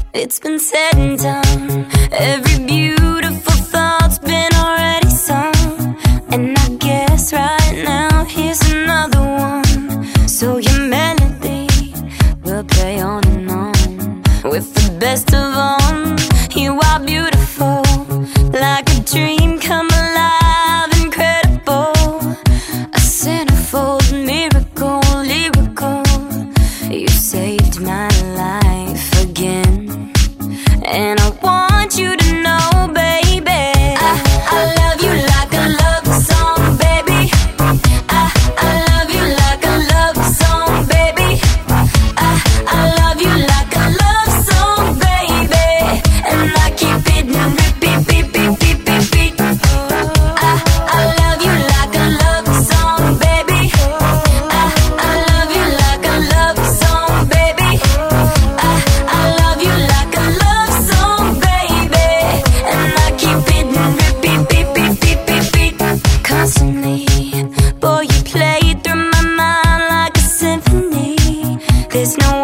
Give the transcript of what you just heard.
It's been said and done. Every beautiful thought's been already sung. And I guess right now here's another one. So your melody will play on and on. With the best of them, you are beautiful, like a dream come alive, incredible. A centerfold miracle, lyrical. You saved my life again. And I want you to know, baby, I love you like a love song, baby. I love you like a love song, baby. I love you like a love song, baby. And I keep it on repeat, beat, beat, beat, beat, beat. I love you like a love song, baby. I love you like a love song, baby. I love you like a love song, baby. And I keep it on repeat, beat, beat, beat, beat, beat. Constantly, boy, you play through my mind like a symphony. There's no